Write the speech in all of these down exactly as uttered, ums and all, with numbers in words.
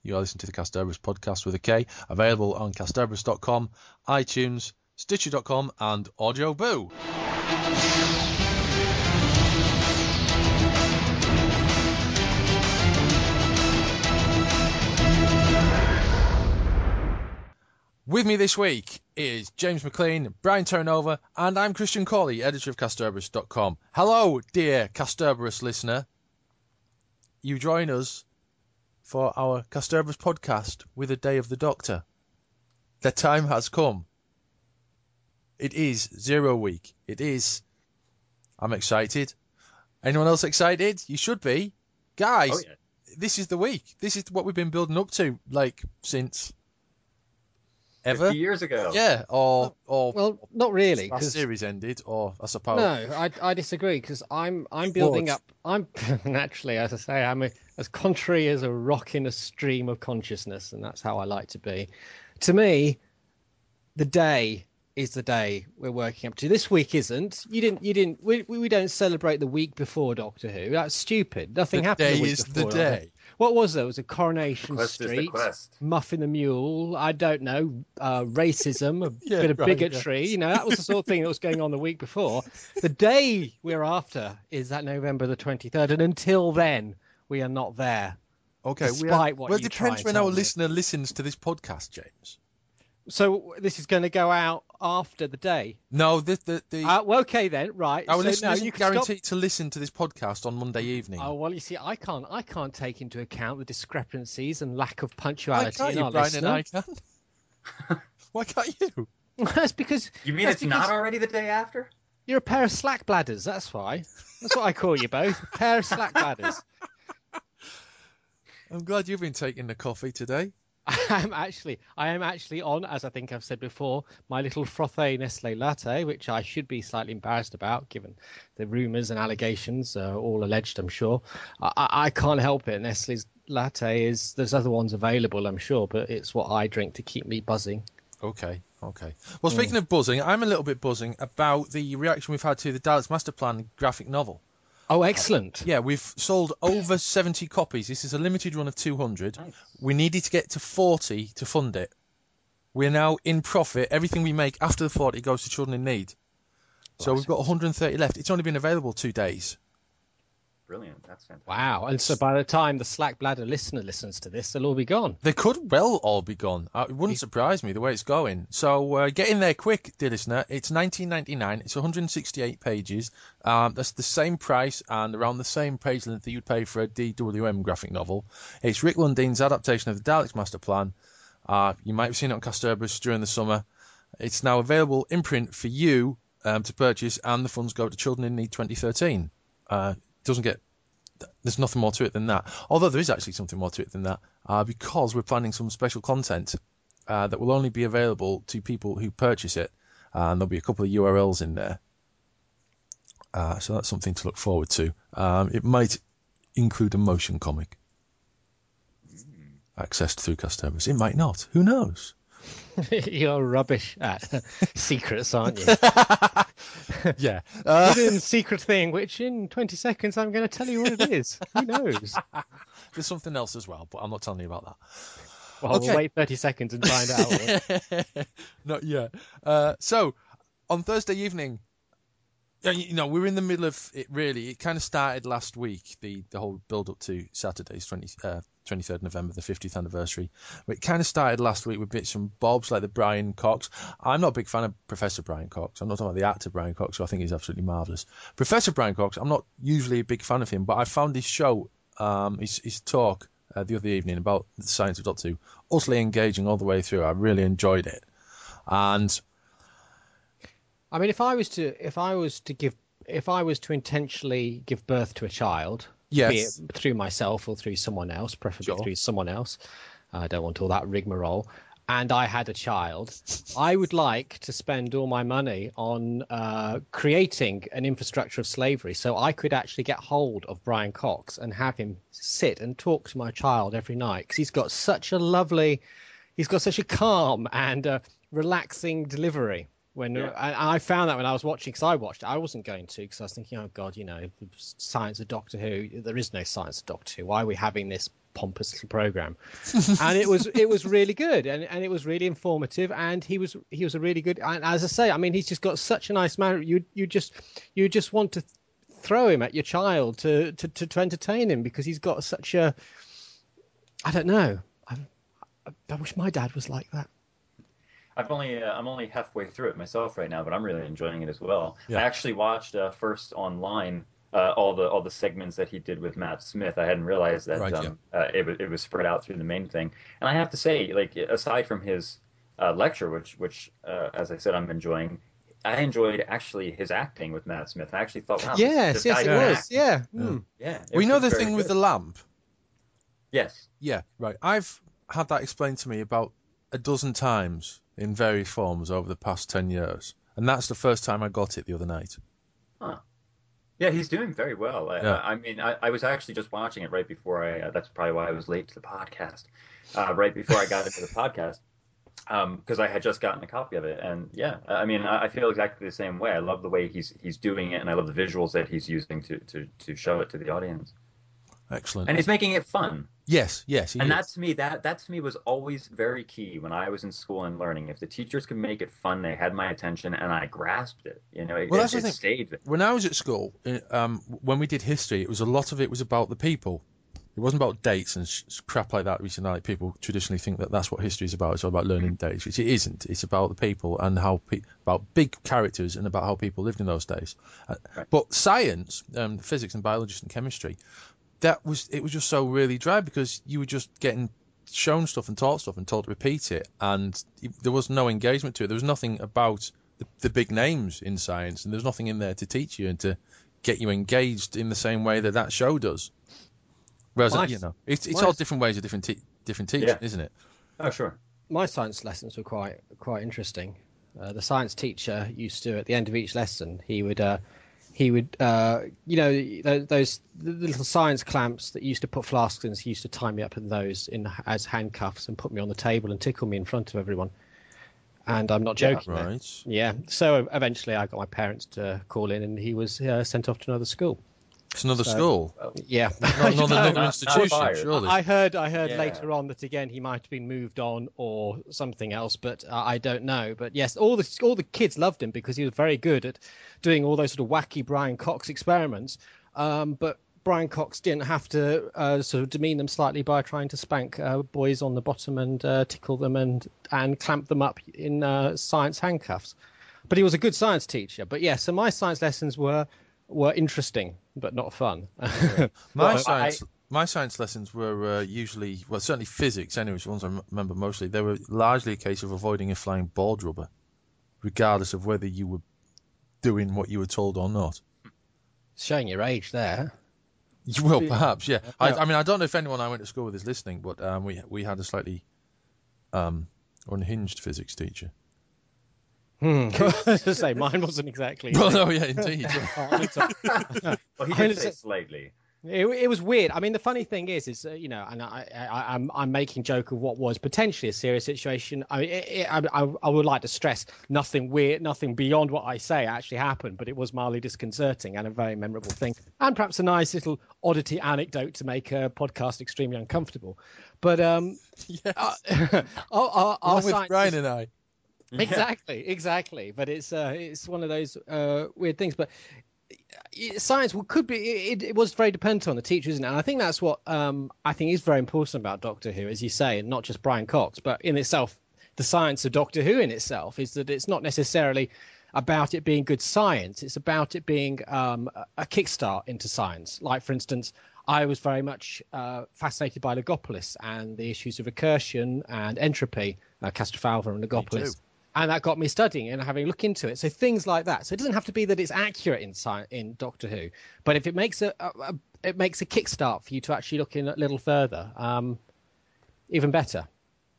You are listening to the Casterbarus podcast with a K, available on casterbarus dot com, iTunes, Stitcher dot com, and Audio Boo. With me this week is James McLean, Brian Terranova, and I'm Christian Cawley, editor of casterbarus dot com. Hello, dear Casterbarus listener. You join us for our Casterbarus podcast with a Day of the Doctor. The time has come. It is Zero Week. It is. I'm excited. Anyone else excited? You should be. Guys, oh, yeah. This is the week. This is what we've been building up to, like, since... Ever? fifty years ago. Yeah, or or well, not really. Last series ended, or I suppose. No, I I disagree because I'm I'm building what? up. I'm naturally, as I say, I'm a, as contrary as a rock in a stream of consciousness, and that's how I like to be. To me, the day is the day we're working up to. This week isn't. You didn't. You didn't. We we don't celebrate the week before Doctor Who. That's stupid. Nothing the happened. Day the week is before, the day. What was there? It was a Coronation quest Street, is the Muffin the Mule, I don't know, uh, racism, a yeah, bit of right, bigotry. Yeah. You know, that was the sort of thing that was going on the week before. The day we're after is that November the twenty-third, and until then, we are not there. Okay, despite we are, what well, you it depends try when and our tell listener listens to this podcast, James. So this is going to go out after the day? No, the the, the uh, well, okay then, right. Our so, listeners no, isn't you can guaranteed stop... to listen to this podcast on Monday evening. Oh well, you see, I can't, I can't take into account the discrepancies and lack of punctuality Why can't in you, our Brian listener. and I can? Why can't you? That's because. You mean it's not already the day after? You're a pair of slack bladders. That's why. That's what I call you both. A pair of slack bladders. I'm glad you've been taking the coffee today. I am actually, I am actually on, as I think I've said before, my little frothe Nestle latte, which I should be slightly embarrassed about, given the rumours and allegations, uh, all alleged, I'm sure. I, I can't help it. Nestle's latte is, there's other ones available, I'm sure, but it's what I drink to keep me buzzing. Okay, okay. Well, speaking mm. of buzzing, I'm a little bit buzzing about the reaction we've had to the Daleks Master Plan graphic novel. Oh, excellent. Yeah, we've sold over seventy copies. This is a limited run of two hundred. Nice. We needed to get to forty to fund it. We're now in profit. Everything we make after the forty goes to children in need. So Right. we've got one hundred thirty left. It's only been available two days. Brilliant. That's fantastic. Wow. And so by the time the slack bladder listener listens to this, they'll all be gone. They could well all be gone. Uh, It wouldn't surprise me the way it's going. So uh, get in there quick, dear listener. It's nineteen ninety-nine. It's one hundred sixty-eight pages. Um, that's the same price and around the same page length that you'd pay for a D W M graphic novel. It's Rick Lundin's adaptation of the Daleks Master Plan. Uh, you might have seen it on Casterbarus during the summer. It's now available in print for you um, to purchase, and the funds go to Children in Need twenty thirteen. Uh, doesn't get there's nothing more to it than that, although there is actually something more to it than that, uh, because we're planning some special content uh, that will only be available to people who purchase it, uh, and there'll be a couple of U R Ls in there, uh, so that's something to look forward to. Um, it might include a motion comic accessed through Casterbarus. It might not, who knows. You're rubbish at secrets, aren't you? Yeah. Uh, Hidden secret thing, which in twenty seconds I'm going to tell you what it is. Who knows? There's something else as well, but I'm not telling you about that. Well, Okay. we'll wait thirty seconds and find out. Not yet. Uh, so, on Thursday evening, yeah, you know, we're in the middle of it, really. It kind of started last week, the, the whole build-up to Saturday's twenty, uh, twenty-third of November, the fiftieth anniversary. But it kind of started last week with bits and bobs like the Brian Cox. I'm not a big fan of Professor Brian Cox. I'm not talking about the actor Brian Cox, who I think is absolutely marvellous. Professor Brian Cox, I'm not usually a big fan of him, but I found his show, um, his, his talk uh, the other evening about the science of Doctor Who, utterly engaging all the way through. I really enjoyed it. And... I mean, if I was to, if I was to give, if I was to intentionally give birth to a child, Yes. be it through myself or through someone else, preferably Sure. through someone else, I don't want all that rigmarole, and I had a child, I would like to spend all my money on uh, creating an infrastructure of slavery, so I could actually get hold of Brian Cox and have him sit and talk to my child every night, because he's got such a lovely, he's got such a calm and uh, relaxing delivery. When Yeah. I, I found that when I was watching, because I watched it, I wasn't going to, because I was thinking, oh God, you know, the science of Doctor Who. There is no science of Doctor Who. Why are we having this pompous little program, and it was it was really good, and, and it was really informative, and he was he was a really good. And as I say, I mean, he's just got such a nice manner. You you just you just want to throw him at your child to to to, to entertain him because he's got such a. I don't know. I, I wish my dad was like that. I've only uh, I'm only halfway through it myself right now, but I'm really enjoying it as well. Yeah. I actually watched uh, first online uh, all the all the segments that he did with Matt Smith. I hadn't realized that Right, um, uh, it was it was spread out through the main thing. And I have to say, like aside from his uh, lecture, which which uh, as I said, I'm enjoying. I enjoyed actually his acting with Matt Smith. I actually thought, wow, this- Yes, this yes, guy it can was. act. Yeah. Yeah. Hmm. Yeah. it We know was the very thing with good. the lamp. Yes. Yeah, right. I've had that explained to me about a dozen times in various forms over the past ten years. And that's the first time I got it the other night. Huh. Yeah, he's doing very well. I, Yeah. I I mean, I, I was actually just watching it right before I. Uh, that's probably why I was late to the podcast. Uh, right before I got into the podcast, because I had just gotten a copy of it, and yeah, I I mean, I, I feel exactly the same way. I love the way he's he's doing it, and I love the visuals that he's using to to to show it to the audience, Excellent. and he's making it fun. Yes, yes, he And is. that to me, that that to me was always very key when I was in school and learning. If the teachers could make it fun, they had my attention, and I grasped it. You know, it, Well, it, that's the it thing. stayed. with- When I was at school, uh, um, when we did history, it was a lot of it was about the people. It wasn't about dates and sh- crap like that. Which, you know, like people traditionally think that that's what history is about. It's all about learning dates, which it isn't. It's about the people and how pe- about big characters and about how people lived in those days. Uh, Right. But science, um, physics and biology and chemistry, that was it was just so really dry because you were just getting shown stuff and taught stuff and told to repeat it, and there was no engagement to it. There was nothing about the, the big names in science, and there's nothing in there to teach you and to get you engaged in the same way that that show does. Whereas, My- you know, it's it's my- all different ways of different te- different teaching, Yeah. isn't it? Oh, sure. My science lessons were quite quite interesting. Uh, the science teacher used to, at the end of each lesson, he would uh, he would uh, you know those, those the little science clamps that you used to put flasks in. He used to tie me up in those in as handcuffs and put me on the table and tickle me in front of everyone. And I'm not Yeah, joking. there. Right. Yeah. So eventually, I got my parents to call in, and he was uh, sent off to another school. It's another So- school, Yeah. not, not I another, know. another not institution, fired. surely. I heard I heard Yeah. later on that again he might have been moved on or something else, but uh, I don't know. But yes, all the all the kids loved him because he was very good at doing all those sort of wacky Brian Cox experiments. Um, but Brian Cox didn't have to uh, sort of demean them slightly by trying to spank uh, boys on the bottom and uh, tickle them and and clamp them up in uh, science handcuffs. But he was a good science teacher. But yeah, so my science lessons were were interesting but not fun. My Well, science, my science lessons were uh, usually, well, certainly physics. Anyways, the ones I m- remember mostly, they were largely a case of avoiding a flying board rubber, regardless of whether you were doing what you were told or not. Showing your age there. You will, perhaps, yeah. I, Yeah. I mean, I don't know if anyone I went to school with is listening, but um, we we had a slightly um, unhinged physics teacher. Hmm. As I say, mine wasn't exactly. Well, no, yeah, indeed. Oh, it's a- Well, he I mean, did say it's- slightly. It, it was weird. I mean, the funny thing is, is uh, you know, and I, I, I'm I'm making joke of what was potentially a serious situation. I mean, it, it, I, I I would like to stress nothing weird, nothing beyond what I say actually happened, but it was mildly disconcerting and a very memorable thing, and perhaps a nice little oddity anecdote to make a podcast extremely uncomfortable. But um, Yes. uh, our, our, our Along with science Brian is- and I. Yeah. Exactly, exactly. But it's uh, it's one of those uh, weird things. But uh, science will- could be. It, it was very dependent on the teacher, isn't it? And I think that's what um, I think is very important about Doctor Who, as you say, and not just Brian Cox, but in itself, the science of Doctor Who in itself is that it's not necessarily about it being good science. It's about it being um, a- a kickstart into science. Like, for instance, I was very much uh, fascinated by Logopolis and the issues of recursion and entropy, uh, Castrovalva and Logopolis. too. And that got me studying and having a look into it. So things like that. So it doesn't have to be that it's accurate in sci- in Doctor Who, but if it makes a, a, a it makes a kickstart for you to actually look in a little further, um, even better.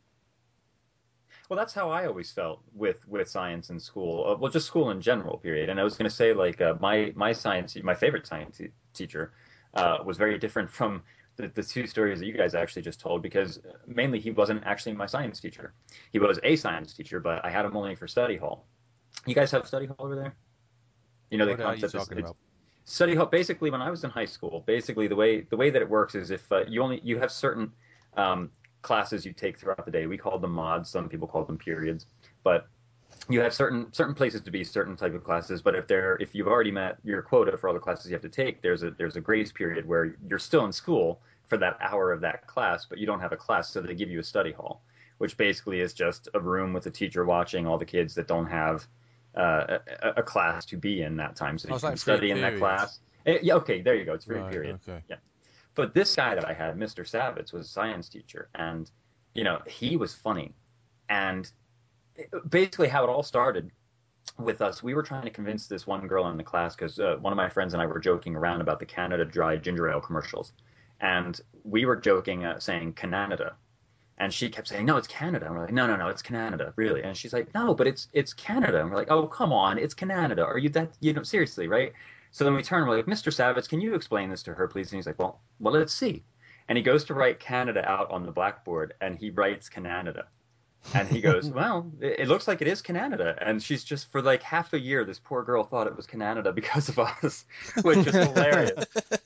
Well, that's how I always felt with with science in school. Uh, well, just school in general, period. And I was going to say, like, uh, my my science, my favorite science te- teacher, uh, was very different from the, the two stories that you guys actually just told, because mainly he wasn't actually my science teacher. He was a science teacher, but I had him only for study hall. You guys have study hall over there? You know the What are you concept is talking it's- about? Study hall, basically, when I was in high school, basically the way the way that it works is if uh, you only you have certain um, classes you take throughout the day. We call them mods. Some people call them periods, but you have certain certain places to be, certain type of classes. But if they're if you've already met your quota for all the classes you have to take, there's a there's a grace period where you're still in school for that hour of that class, but you don't have a class, so they give you a study hall, which basically is just a room with a teacher watching all the kids that don't have uh, a, a class to be in that time, so Oh, you it's can like free study in that periods. class. Eh, yeah, okay, there you go. It's free Right, period. okay. Yeah. But this guy that I had, Mister Savitz, was a science teacher, and you know he was funny, and basically how it all started with us, we were trying to convince this one girl in the class because uh, one of my friends and I were joking around about the Canada Dry ginger ale commercials, and we were joking, uh, saying Canada, and she kept saying, no, it's Canada. And we're like, no, no, no, it's Canada, really. And she's like, no, but it's it's Canada. And we're like, oh, come on, it's Canada. Are you that, you know, seriously, right? So then we turn, we're like, Mister Savitz, can you explain this to her, please? And he's like, well, well, let's see. And he goes to write Canada out on the blackboard, and he writes Canada. And he goes, well, it, it looks like it is Canada. And she's just, for like half a year, this poor girl thought it was Canada because of us, which is hilarious.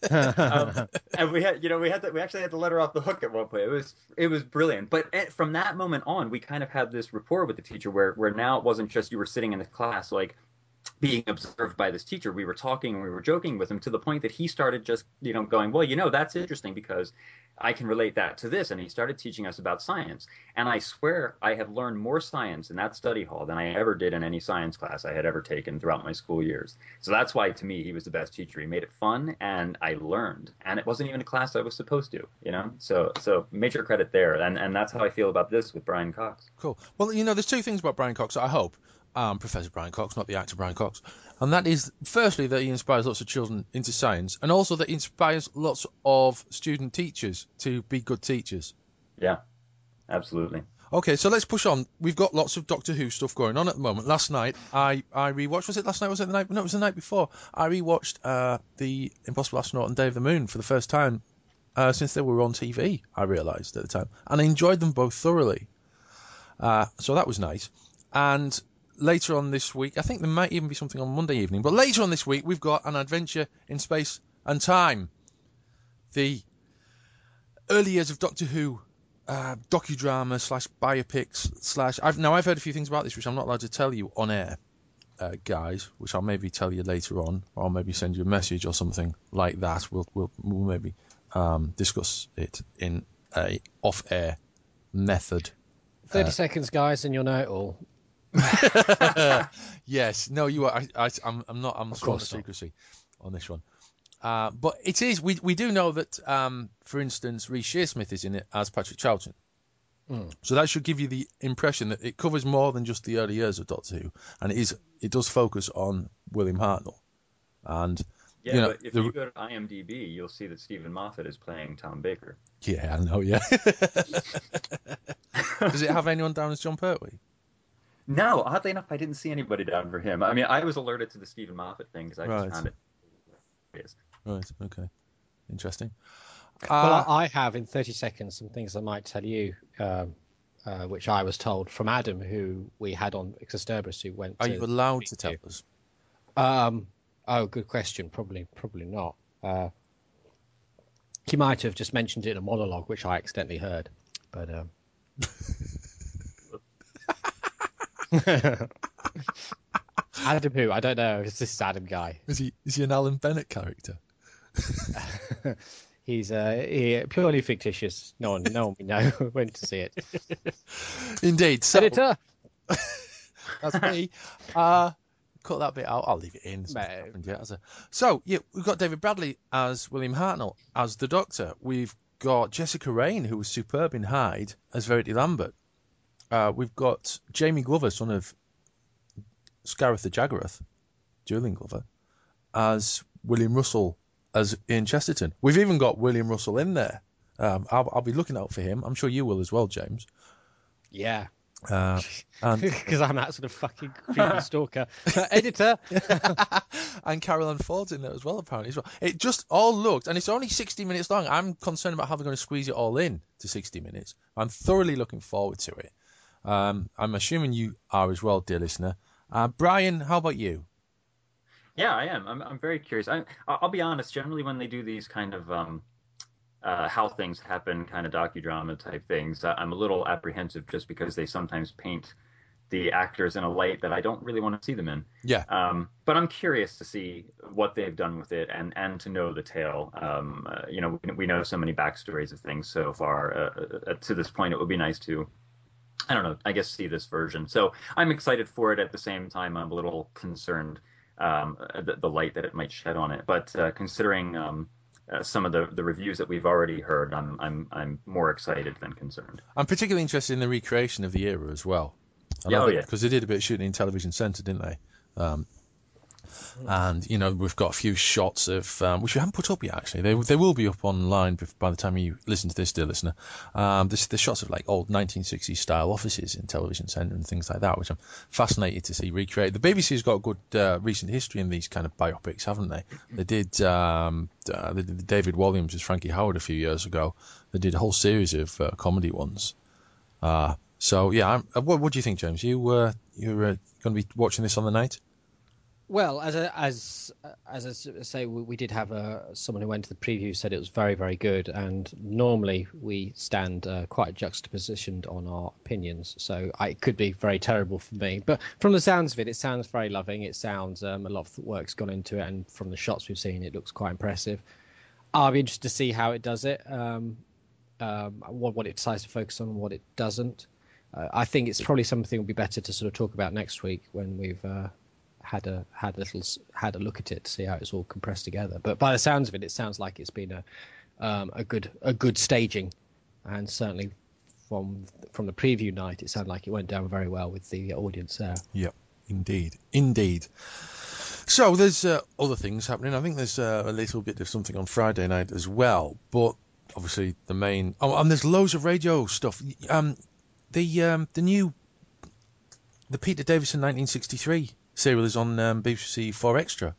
Um, and we had, you know, we had to, we actually had to let her off the hook at one point. It was, it was brilliant. But at, from that moment on, we kind of had this rapport with the teacher where, where now it wasn't just you were sitting in the class, like being observed by this teacher. We were talking and we were joking with him to the point that he started just, you know, going, well, you know, that's interesting because I can relate that to this. And he started teaching us about science. And I swear I have learned more science in that study hall than I ever did in any science class I had ever taken throughout my school years. So that's why, to me, he was the best teacher. He made it fun, and I learned. And it wasn't even a class I was supposed to, you know? So so major credit there. And, and that's how I feel about this with Brian Cox. Cool. Well, you know, there's two things about Brian Cox, I hope. Um, Professor Brian Cox, not the actor Brian Cox. And that is, firstly, that he inspires lots of children into science, and also that he inspires lots of student teachers to be good teachers. Yeah, absolutely. Okay, so let's push on. We've got lots of Doctor Who stuff going on at the moment. Last night, I, I rewatched, was it last night, was it the night? No, it was the night before. I rewatched uh, The Impossible Astronaut and Day of the Moon for the first time uh, since they were on T V, I realised at the time. And I enjoyed them both thoroughly. Uh, so that was nice. And later on this week, I think there might even be something on Monday evening, but later on this week, we've got An Adventure in Space and Time. The early years of Doctor Who uh, docudrama slash biopics slash... I've, now, I've heard a few things about this, which I'm not allowed to tell you on air, uh, guys, which I'll maybe tell you later on, or I'll maybe send you a message or something like that. We'll, we'll, we'll maybe um, discuss it in a off-air method. thirty Uh, seconds, guys, and you'll know it all. Yes, no, you are. I, I, I'm, I'm not. I'm sworn to secrecy on this one. Uh, but it is. We we do know that, um, for instance, Reece Shearsmith is in it as Patrick Troughton. Mm. So that should give you the impression that it covers more than just the early years of Doctor Who, and it is. It does focus on William Hartnell, and Yeah, you know, but if the, you go to IMDb, you'll see that Stephen Moffat is playing Tom Baker. yeah, I know, yeah. Does it have anyone down as John Pertwee? No, oddly enough, I didn't see anybody down for him. I mean, I was alerted to the Stephen Moffat thing because I Right. just found it hilarious. Right. Okay. Interesting. Well, Uh, I I have in thirty seconds some things I might tell you, um, uh, which I was told from Adam, who we had on Exosterbus, who went. are to you allowed to speak tell to. us? Um, oh, good question. Probably, probably not. Uh, he might have just mentioned it in a monologue, which I accidentally heard. But um... Adam, who I don't know. It's this Adam guy. Is he is he an Alan Bennett character? He's uh, he, purely fictitious. No one, no one we know went to see it. Indeed. So Editor. that's me. Uh, cut that bit out. I'll leave it in. It's not No. happened yet, has it? So yeah, we've got David Bradley as William Hartnell as the Doctor. We've got Jessica Raine, who was superb in Hyde, as Verity Lambert. Uh, we've got Jamie Glover, son of Scareth the Jaggerath, Julian Glover, as William Russell as Ian Chesterton. We've even got William Russell in there. Um, I'll, I'll be looking out for him. I'm sure you will as well, James. Yeah. Uh, and Because I'm that sort of fucking creepy stalker. Editor. and Carol Ann Ford's in there as well, apparently. As well. It just all looked, and it's only sixty minutes long. I'm concerned about how they're going to squeeze it all in to sixty minutes. I'm thoroughly looking forward to it. Um, I'm assuming you are as well, dear listener. Uh, Brian, how about you? Yeah, I am. I'm I'm very curious. I I'll be honest. Generally, when they do these kind of um, uh, how things happen kind of docudrama type things, uh, I'm a little apprehensive just because they sometimes paint the actors in a light that I don't really want to see them in. Yeah. Um, but I'm curious to see what they've done with it and and to know the tale. Um, uh, you know, we, we know so many backstories of things so far. Uh, uh, to this point, it would be nice to, I don't know, I guess see this version. So I'm excited for it. At the same time, I'm a little concerned um, the, the light that it might shed on it. But uh, considering um, uh, some of the, the reviews that we've already heard, I'm I'm I'm more excited than concerned. I'm particularly interested in the recreation of the era as well. I Yeah, know oh that yeah. because they did a bit of shooting in Television Centre, didn't they? Um, and you know we've got a few shots of um, which we haven't put up yet. Actually, they they will be up online by the time you listen to this, dear listener. Um, this the shots of like old nineteen sixties style offices in Television Centre and things like that, which I'm fascinated to see recreated. The B B C's got a good uh, recent history in these kind of biopics, haven't they? They did um, uh, they did David Walliams as Frankie Howard a few years ago. They did a whole series of uh, comedy ones. Uh, so yeah, I'm, uh, what, what do you think, James? You uh, you're uh, going to be watching this on the night? Well, as a, as as I say, we, we did have a someone who went to the preview said it was very very good, and normally we stand uh, quite juxtapositioned on our opinions, so I, it could be very terrible for me. But from the sounds of it, it sounds very loving. It sounds um, a lot of work's gone into it, and from the shots we've seen, it looks quite impressive. I'll be interested to see how it does it, um, um, what what it decides to focus on, and what it doesn't. Uh, I think it's probably something will be better to sort of talk about next week when we've. Uh, had a had a little had a look at it to see how it's all compressed together. But by the sounds of it, it sounds like it's been a um, a good a good staging, and certainly from from the preview night, it sounded like it went down very well with the audience there. Yep, indeed, indeed. So there's uh, other things happening. I think there's uh, a little bit of something on Friday night as well, but obviously the main. Oh, and there's loads of radio stuff. Um, the um the new the Peter Davison nineteen sixty-three serial is on um, B B C four Extra.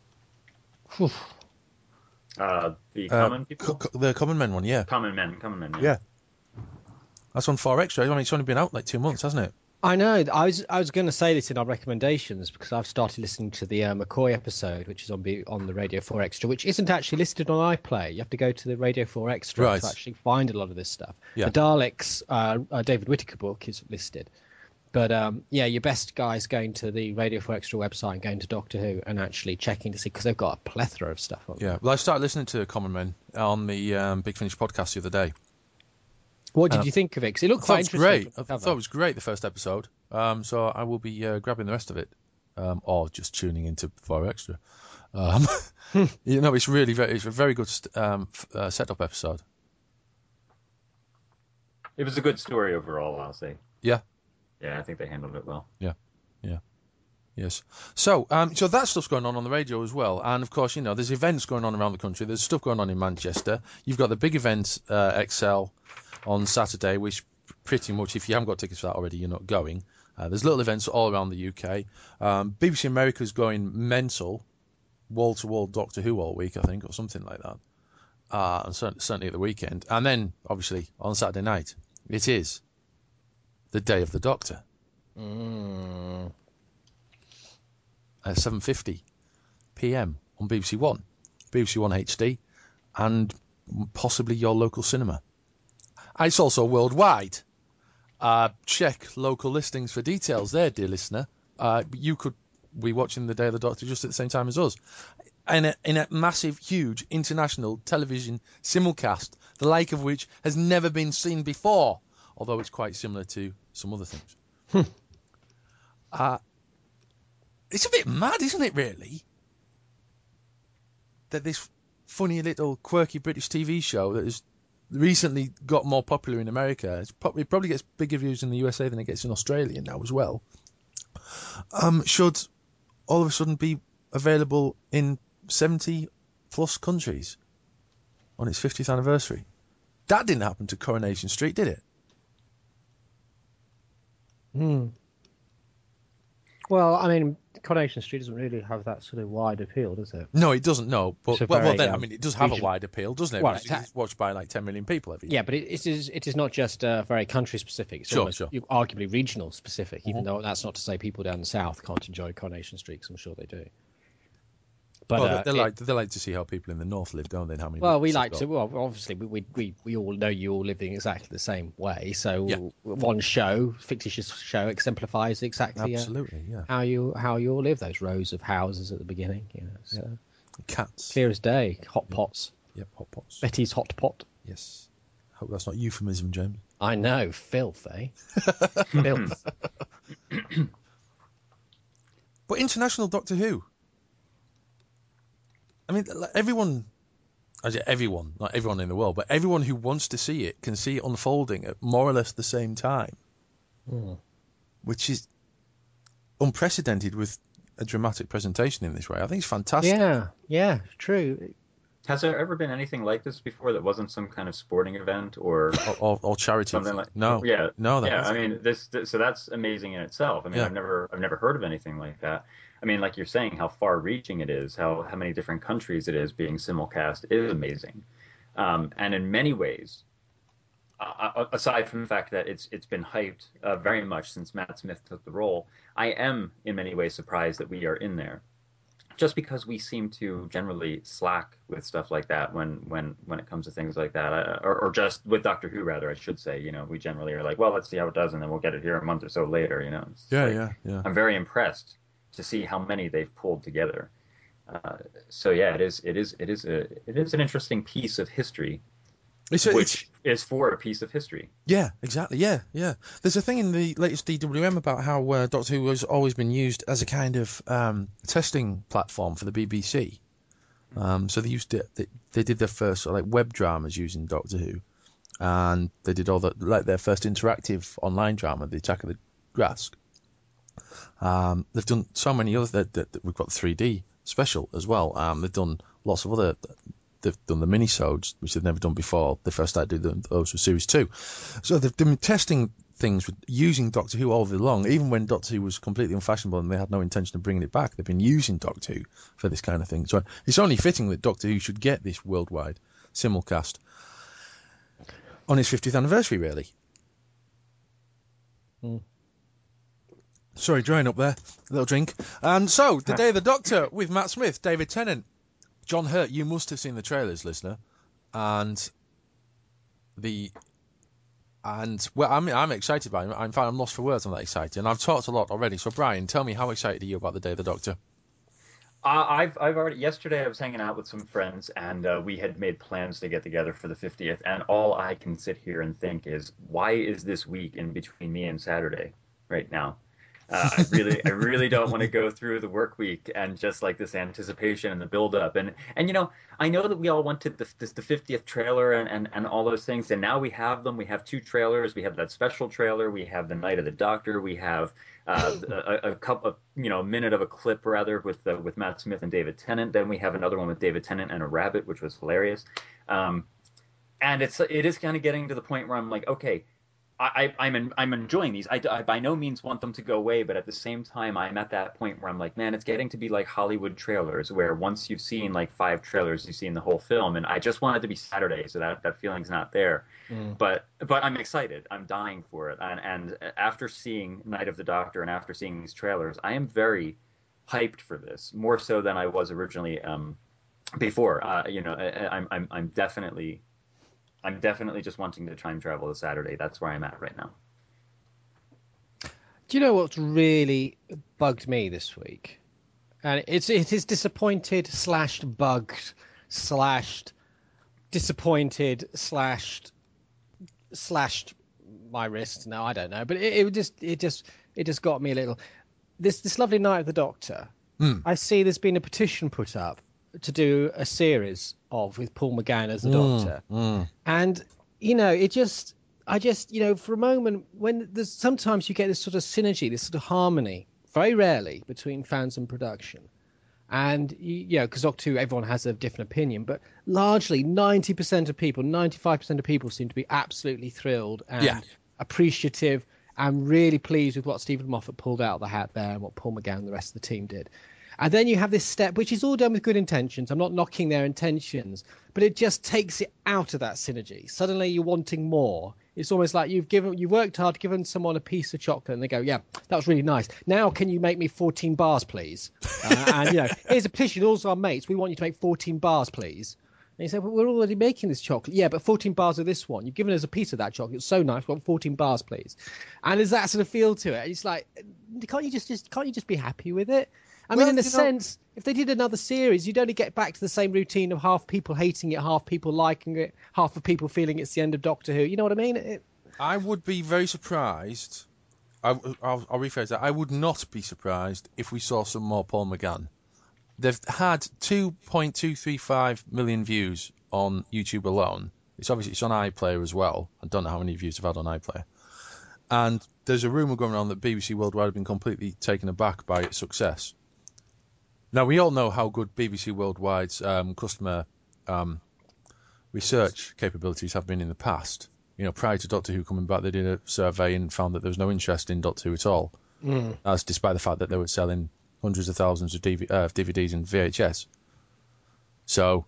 Uh, the Uh, common people, co- the Common Men one, yeah. common men, common men. Yeah. Yeah. That's on four Extra. I mean, it's only been out like two months, hasn't it? I know. I was I was going to say this in our recommendations because I've started listening to the uh, McCoy episode, which is on B- on the Radio four Extra, which isn't actually listed on iPlayer. You have to go to the Radio four Extra Right. to actually find a lot of this stuff. Yeah. The Daleks, uh, uh, David Whittaker book is listed. But um, yeah, your best guys going to the Radio four Extra website, going to Doctor Who, and actually checking to see because they've got a plethora of stuff on. Yeah. Well, I started listening to Common Men on the um, Big Finish podcast the other day. What did Uh, you think of it? Because it looked I thought quite it was interesting. great. from I the cover. thought it was great the first episode. Um, so I will be uh, grabbing the rest of it, um, or just tuning into four Extra. Um, you know, it's really very, it's a very good st- um, f- uh, setup episode. It was a good story overall, I'll say. Yeah. Yeah, I think they handled it well. Yes. So, um, so that stuff's going on on the radio as well, and of course, you know, there's events going on around the country. There's stuff going on in Manchester. You've got the big event, uh, Excel, on Saturday, which pretty much, if you haven't got tickets for that already, you're not going. Uh, there's little events all around the U K. Um, B B C America's going mental, wall to wall Doctor Who all week, I think, or something like that. Uh, and certainly, certainly at the weekend, and then obviously on Saturday night, it is the Day of the Doctor. Mm. At seven fifty p.m. on B B C One, B B C One H D, and possibly your local cinema. It's also worldwide. Uh, check local listings for details there, dear listener. Uh, you could be watching The Day of the Doctor just at the same time as us. In a, in a massive, huge international television simulcast, the like of which has never been seen before, although it's quite similar to some other things. uh, It's a bit mad, isn't it, really? That this funny little quirky British T V show that has recently got more popular in America, it's pro- it probably gets bigger views in the U S A than it gets in Australia now as well, um, should all of a sudden be available in seventy plus countries on its fiftieth anniversary. That didn't happen to Coronation Street, did it? Hmm. Well, I mean, Coronation Street doesn't really have that sort of wide appeal, does it? No, it doesn't. No, but It's a well, well, very, then I um, mean, it does have region- a wide appeal, doesn't it? Well, Because it's ha- it's watched by like ten million people every year. Yeah, but it, it is it is not just uh, very country specific. It's Sure, almost sure. arguably regional specific. Even Mhm. though that's not to say people down the south can't enjoy Coronation Street, 'cause I'm sure they do. But well, uh, they it- like they like to see how people in the north live, don't they? And how many well, we books they've like got. to. Well, obviously, we, we we we all know you all living exactly the same way. So Yeah. one show, fictitious show, exemplifies exactly uh, Absolutely, yeah. how you how you all live. Those rows of houses at the beginning, you know, so Cats. clear as day. Hot pots. Yep, hot pots. Betty's hot pot. Yes. Hope that's not euphemism, James. I know, filth, eh? Filth. But international Doctor Who. I mean, like, everyone, I say everyone, not everyone in the world, but everyone who wants to see it can see it unfolding at more or less the same time, Mm. which is unprecedented with a dramatic presentation in this way. I think it's fantastic. Yeah, yeah, true. Has there ever been anything like this before that wasn't some kind of sporting event or Or, or, or charity. something like? No. Yeah. No, that Yeah. hasn't. I mean, this, this. So that's amazing in itself. I mean, Yeah. I've never, I've never heard of anything like that. I mean, like you're saying, how far-reaching it is, how how many different countries it is being simulcast is amazing, um, and in many ways, uh, aside from the fact that it's it's been hyped uh, very much since Matt Smith took the role, I am in many ways surprised that we are in there, just because we seem to generally slack with stuff like that when when when it comes to things like that, uh, or, or just with Doctor Who, rather, I should say. You know, we generally are like, well, let's see how it does, and then we'll get it here a month or so later. You know, it's Yeah, like, yeah, yeah. I'm very impressed to see how many they've pulled together. Uh, so yeah, it is it is it is a it is an interesting piece of history, It's, a- it's, which is for a piece of history. yeah, exactly. Yeah, yeah. There's a thing in the latest D W M about how uh, Doctor Who has always been used as a kind of um, testing platform for the B B C. Um, so they used it. They, they did their first sort of like web dramas using Doctor Who, and they did all the like their first interactive online drama, The Attack of the Grask. Um, they've done so many other. That, that, that we've got three D special as well. Um, they've done lots of other. They've done the minisodes, which they've never done before. They first started doing those for series two. So they've been testing things with using Doctor Who all over long, even when Doctor Who was completely unfashionable and they had no intention of bringing it back. They've been using Doctor Who for this kind of thing. So it's only fitting that Doctor Who should get this worldwide simulcast on its fiftieth anniversary, really. Hmm. Sorry, drying up there. A little drink. And so, The Day of the Doctor with Matt Smith, David Tennant, John Hurt. You must have seen the trailers, listener. And the and well, I'm I'm excited by it. In fact, I'm lost for words. I'm that excited, and I've talked a lot already. So, Brian, tell me, how excited are you about The Day of the Doctor? Uh, I've I've already yesterday I was hanging out with some friends and uh, we had made plans to get together for the fiftieth, and all I can sit here and think is, why is this week in between me and Saturday right now? Uh, I really, I really don't want to go through the work week and just like this anticipation and the build up. And, and, you know, I know that we all wanted the, this, the fiftieth trailer and, and, and all those things. And now we have them. We have two trailers. We have that special trailer. We have the Night of the Doctor. We have uh, a, a couple of, you know, a minute of a clip rather with, uh, with Matt Smith and David Tennant. Then we have another one with David Tennant and a rabbit, which was hilarious. Um, and it's, it is kind of getting to the point where I'm like, okay, I, I'm en- I'm enjoying these. I, I by no means want them to go away, but at the same time, I'm at that point where I'm like, man, it's getting to be like Hollywood trailers, where once you've seen like five trailers, you've seen the whole film, and I just want it to be Saturday, so that that feeling's not there. Mm. But but I'm excited. I'm dying for it, and and after seeing Night of the Doctor and after seeing these trailers, I am very hyped for this, more so than I was originally um, before. Uh, you know, I, I'm I'm I'm definitely. I'm definitely just wanting to time travel to Saturday. That's where I'm at right now. Do you know what's really bugged me this week? And it's it is disappointed, slashed, bugged, slashed, disappointed, slashed, slashed my wrist. No, I don't know, but it, it just it just it just got me a little. This this lovely Night of the Doctor. Mm. I see there's been a petition put up to do a series of with Paul McGann as the Mm, Doctor, mm. and you know it just I just you know for a moment when there's sometimes you get this sort of synergy, this sort of harmony, very rarely between fans and production, and you, you know because Doctor Who, everyone has a different opinion, but largely ninety percent of people, ninety-five percent of people seem to be absolutely thrilled and Yeah. appreciative and really pleased with what Stephen Moffat pulled out of the hat there and what Paul McGann and the rest of the team did. And then you have this step, which is all done with good intentions. I'm not knocking their intentions, but it just takes it out of that synergy. Suddenly you're wanting more It's almost like you've given, you worked hard, given someone a piece of chocolate, and they go, "Yeah, that was really nice. Now, can you make me fourteen bars, please?" Uh, and you know, here's a petition. All our mates, we want you to make fourteen bars, please. And he said, "Well, we're already making this chocolate." "Yeah, but fourteen bars of this one. You've given us a piece of that chocolate. It's so nice. We want fourteen bars, please." And there's that sort of feel to it. It's like, can't you just, just can't you just be happy with it? I Well, mean, in a you know- sense, if they did another series, you'd only get back to the same routine of half people hating it, half people liking it, half of people feeling it's the end of Doctor Who. You know what I mean? It, I would be very surprised. I, I'll, I'll rephrase that. I would not be surprised if we saw some more Paul McGann. They've had two point two three five million views on YouTube alone. It's obviously it's on iPlayer as well. I don't know how many views they've had on iPlayer. And there's a rumour going around that B B C Worldwide have been completely taken aback by its success. Now, we all know how good B B C Worldwide's um, customer um, research capabilities have been in the past. You know, prior to Doctor Who coming back, they did a survey and found that there was no interest in Doctor Who at all. mm. That's despite the fact that they were selling hundreds of thousands of D V- uh, D V Ds and V H S. So,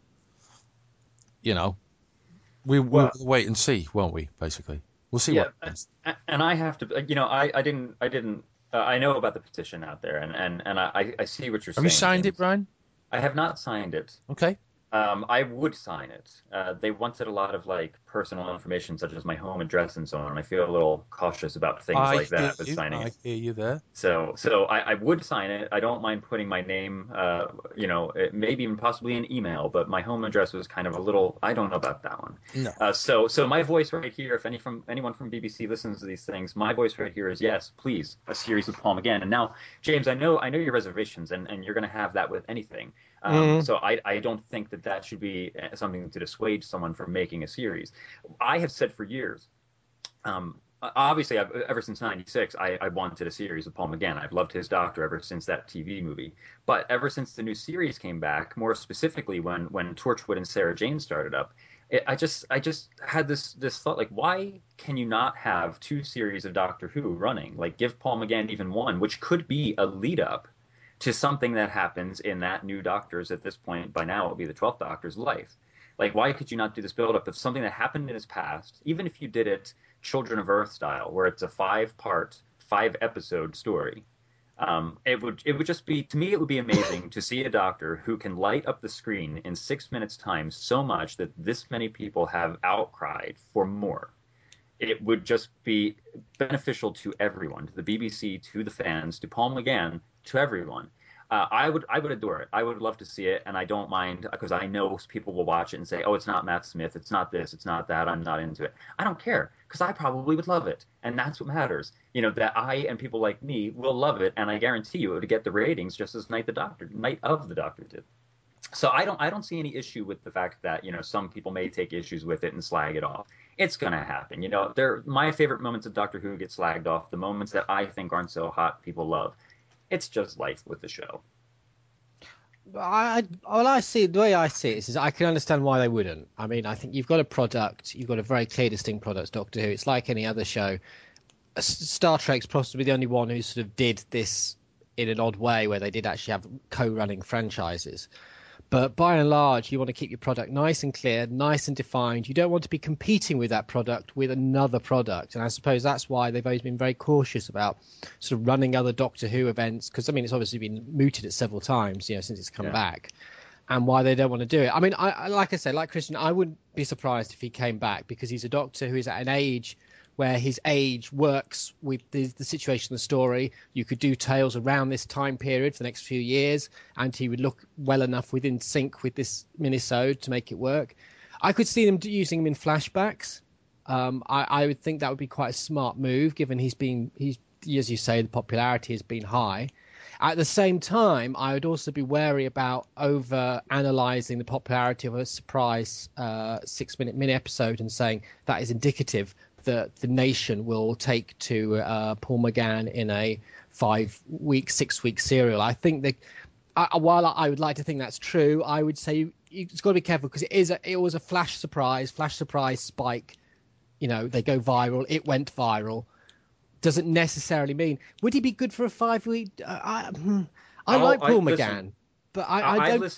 you know, we, Well- we'll wait and see, won't we, basically? We'll see Yeah, what happens. and, and I have to, you know, I, I didn't, I didn't, uh, I know about the petition out there, and and and I, I see what you're Have saying. you signed James. it, Brian? I have not signed it. Okay. Um, I would sign it. Uh, they wanted a lot of like personal information, such as my home address and so on. And I feel a little cautious about things I like hear that with you. signing I it. hear you there. So, so I, I would sign it. I don't mind putting my name, uh, you know, it- maybe even possibly an email, but my home address was kind of a little. I don't know about that one. No. Uh, so, so my voice right here, if any from anyone from B B C listens to these things, my voice right here is yes, please, a series with Paul McGann. And now, James, I know, I know your reservations, and, and you're going to have that with anything. Um, Mhm. So I, I don't think that that should be uh, something to dissuade someone from making a series. I have said for years. Um, Obviously, I've, ever since ninety-six, I, I wanted a series with Paul McGann. I've loved his Doctor ever since that T V movie. But ever since the new series came back, more specifically when when Torchwood and Sarah Jane started up, it, I just I just had this this thought, like, why can you not have two series of Doctor Who running? Like, give Paul McGann even one, which could be a lead up to something that happens in that new Doctor's, at this point by now it will be the twelfth Doctor's life. Like, why could you not do this build up of something that happened in his past, even if you did it Children of Earth style, where it's a five part, five episode story? Um, it would it would just be, to me, it would be amazing to see a Doctor who can light up the screen in six minutes time so much that this many people have outcried for more. It would just be beneficial to everyone, to the B B C, to the fans, to Paul McGann, to everyone. Uh, I would I would adore it. I would love to see it, and I don't mind, because I know people will watch it and say, "Oh, it's not Matt Smith, it's not this, it's not that. I'm not into it." I don't care, because I probably would love it, and that's what matters. You know, that I and people like me will love it, and I guarantee you it would get the ratings just as Night the Doctor, Night of the Doctor did. So I don't I don't see any issue with the fact that, you know, some people may take issues with it and slag it off. It's gonna happen. You know, they're my favorite moments of Doctor Who get slagged off. The moments that I think aren't so hot, people love. It's just life with the show. I, well, I see the way I see it is, is I can understand why they wouldn't. I mean, I think you've got a product, you've got a very clear, distinct product, Doctor Who. It's like any other show. S- Star Trek's possibly the only one who sort of did this in an odd way, where they did actually have co-running franchises. But by and large, you want to keep your product nice and clear, nice and defined. You don't want to be competing with that product with another product. And I suppose that's why they've always been very cautious about sort of running other Doctor Who events, because, I mean, it's obviously been mooted at several times, you know, since it's come Yeah. back, and why they don't want to do it. I mean, I, I like I said, like Christian, I wouldn't be surprised if he came back, because he's a Doctor who is at an age where his age works with the, the situation of the story. You could do tales around this time period for the next few years, and he would look well enough within sync with this minisode to make it work. I could see them using him in flashbacks. Um, I, I would think that would be quite a smart move, given he's been, he's, as you say, the popularity has been high. At the same time, I would also be wary about over analysing the popularity of a surprise uh, six-minute mini episode and saying that is indicative that the nation will take to uh, Paul McGann in a five-week, six-week serial. I think that I, while I would like to think that's true, I would say you, you've got to be careful, because it is a, it was a flash surprise, flash surprise spike. You know, they go viral. It went viral. Doesn't necessarily mean. Would he be good for a five-week? Uh, I, hmm, I Oh, like I- Paul listen, McGann, but I, I, I I don't. listened.